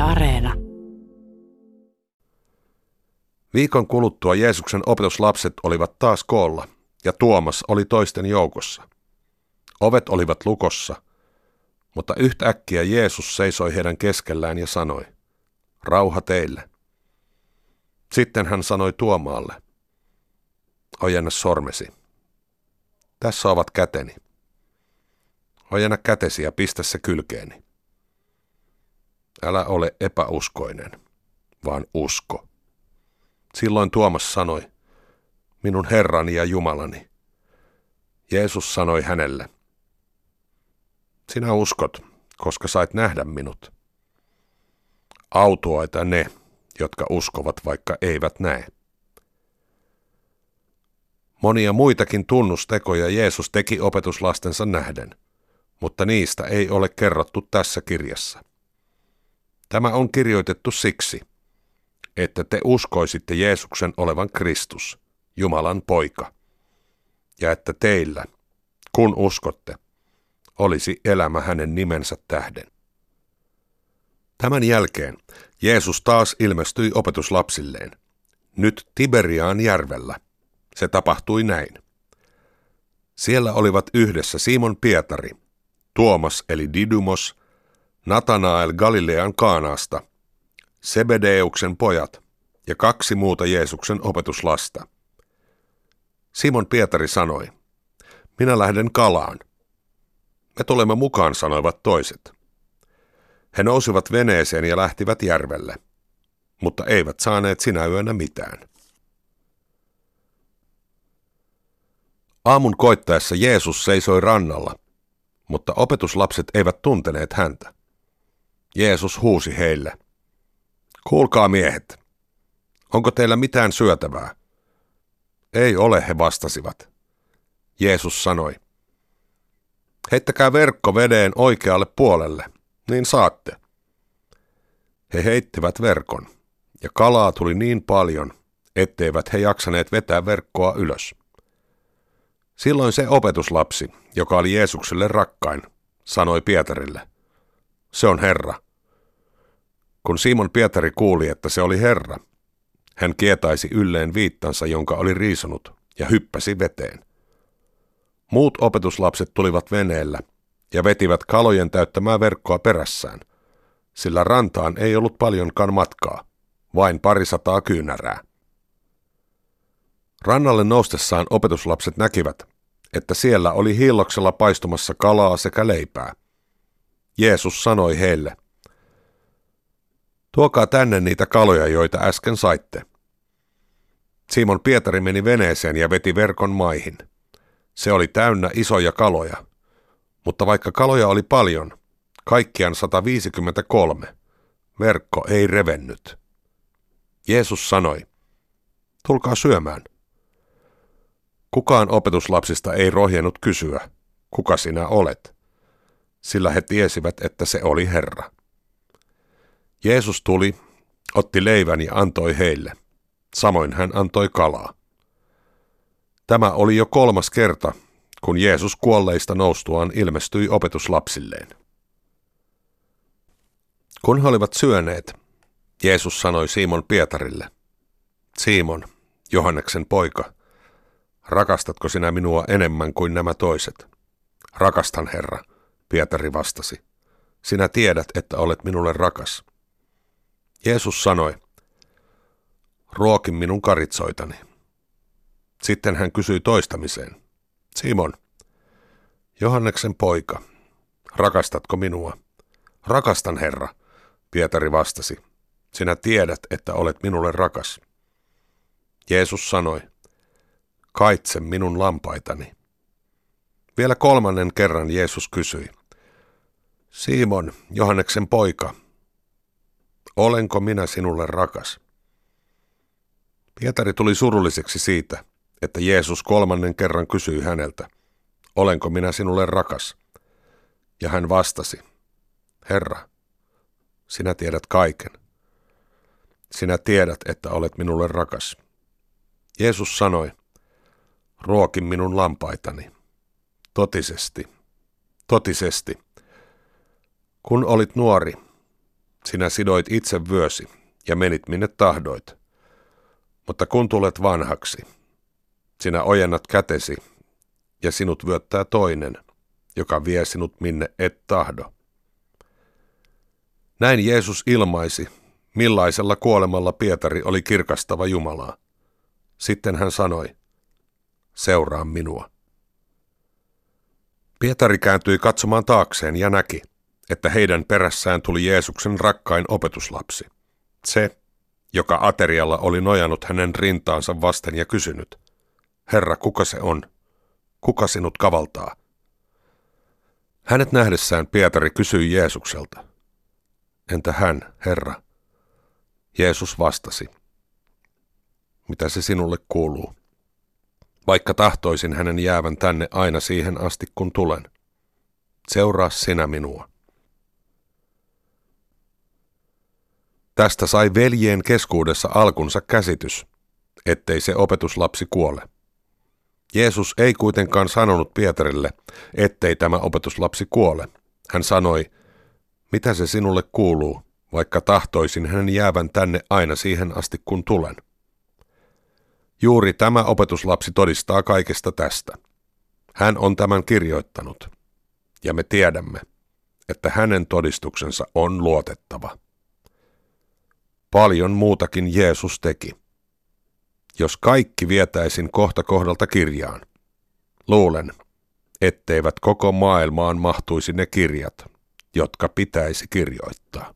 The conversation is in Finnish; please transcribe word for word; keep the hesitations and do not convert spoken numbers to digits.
Areena. Viikon kuluttua Jeesuksen opetuslapset olivat taas koolla, ja Tuomas oli toisten joukossa. Ovet olivat lukossa, mutta yhtäkkiä Jeesus seisoi heidän keskellään ja sanoi, rauha teille. Sitten hän sanoi Tuomaalle, ojenna sormesi. Tässä ovat käteni. Ojenna kätesi ja pistä se kylkeeni. Älä ole epäuskoinen, vaan usko. Silloin Tuomas sanoi, minun Herrani ja Jumalani. Jeesus sanoi hänelle, sinä uskot, koska sait nähdä minut. Autuaita ne, jotka uskovat, vaikka eivät näe. Monia muitakin tunnustekoja Jeesus teki opetuslastensa nähden, mutta niistä ei ole kerrottu tässä kirjassa. Tämä on kirjoitettu siksi, että te uskoisitte Jeesuksen olevan Kristus, Jumalan poika, ja että teillä, kun uskotte, olisi elämä hänen nimensä tähden. Tämän jälkeen Jeesus taas ilmestyi opetuslapsilleen, nyt Tiberiaan järvellä. Se tapahtui näin. Siellä olivat yhdessä Simon Pietari, Tuomas eli Didymos, Natanael Galilean Kaanaasta, Sebedeuksen pojat ja kaksi muuta Jeesuksen opetuslasta. Simon Pietari sanoi, minä lähden kalaan. Me tulemme mukaan, sanoivat toiset. He nousivat veneeseen ja lähtivät järvelle, mutta eivät saaneet sinä yönä mitään. Aamun koittaessa Jeesus seisoi rannalla, mutta opetuslapset eivät tunteneet häntä. Jeesus huusi heille, kuulkaa miehet, onko teillä mitään syötävää? Ei ole, he vastasivat. Jeesus sanoi, heittäkää verkko vedeen oikealle puolelle, niin saatte. He heittivät verkon, ja kalaa tuli niin paljon, etteivät he jaksaneet vetää verkkoa ylös. Silloin se opetuslapsi, joka oli Jeesukselle rakkain, sanoi Pietarille, se on Herra. Kun Simon Pietari kuuli, että se oli Herra, hän kietaisi ylleen viittansa, jonka oli riisonut, ja hyppäsi veteen. Muut opetuslapset tulivat veneellä ja vetivät kalojen täyttämää verkkoa perässään, sillä rantaan ei ollut paljonkaan matkaa, vain parisataa kyynärää. Rannalle noustessaan opetuslapset näkivät, että siellä oli hiilloksella paistumassa kalaa sekä leipää. Jeesus sanoi heille, tuokaa tänne niitä kaloja, joita äsken saitte. Simon Pietari meni veneeseen ja veti verkon maihin. Se oli täynnä isoja kaloja, mutta vaikka kaloja oli paljon, kaikkiaan sata viisikymmentäkolme, verkko ei revennyt. Jeesus sanoi, tulkaa syömään. Kukaan opetuslapsista ei rohjennut kysyä, kuka sinä olet, sillä he tiesivät, että se oli Herra. Jeesus tuli, otti leivän ja antoi heille. Samoin hän antoi kalaa. Tämä oli jo kolmas kerta, kun Jeesus kuolleista noustuaan ilmestyi opetuslapsilleen. Kun he olivat syöneet, Jeesus sanoi Simon Pietarille, Simon, Johanneksen poika, rakastatko sinä minua enemmän kuin nämä toiset? Rakastan, Herra, Pietari vastasi. Sinä tiedät, että olet minulle rakas. Jeesus sanoi, ruoki minun karitsoitani. Sitten hän kysyi toistamiseen, Simon, Johanneksen poika, rakastatko minua? Rakastan, Herra, Pietari vastasi. Sinä tiedät, että olet minulle rakas. Jeesus sanoi, kaitse minun lampaitani. Vielä kolmannen kerran Jeesus kysyi, Simon, Johanneksen poika, olenko minä sinulle rakas? Pietari tuli surulliseksi siitä, että Jeesus kolmannen kerran kysyi häneltä, olenko minä sinulle rakas? Ja hän vastasi, Herra, sinä tiedät kaiken. Sinä tiedät, että olet minulle rakas. Jeesus sanoi, ruoki minun lampaitani. Totisesti, totisesti. Kun olit nuori, Sinä sidoit itse vyösi ja menit minne tahdoit. Mutta kun tulet vanhaksi, sinä ojennat kätesi ja sinut vyöttää toinen, joka vie sinut minne et tahdo. Näin Jeesus ilmaisi, millaisella kuolemalla Pietari oli kirkastava Jumalaa. Sitten hän sanoi, seuraa minua. Pietari kääntyi katsomaan taakseen ja näki, että heidän perässään tuli Jeesuksen rakkain opetuslapsi. Se, joka aterialla oli nojannut hänen rintaansa vasten ja kysynyt, Herra, kuka se on? Kuka sinut kavaltaa? Hänet nähdessään Pietari kysyi Jeesukselta, entä hän, Herra? Jeesus vastasi, mitä se sinulle kuuluu? Vaikka tahtoisin hänen jäävän tänne aina siihen asti, kun tulen. Seuraa sinä minua. Tästä sai veljien keskuudessa alkunsa käsitys, ettei se opetuslapsi kuole. Jeesus ei kuitenkaan sanonut Pietarille, ettei tämä opetuslapsi kuole. Hän sanoi, mitä se sinulle kuuluu, vaikka tahtoisin hänen jäävän tänne aina siihen asti, kun tulen. Juuri tämä opetuslapsi todistaa kaikesta tästä. Hän on tämän kirjoittanut, ja me tiedämme, että hänen todistuksensa on luotettava. Paljon muutakin Jeesus teki. Jos kaikki vietäisin kohta kohdalta kirjaan, luulen, etteivät koko maailmaan mahtuisi ne kirjat, jotka pitäisi kirjoittaa.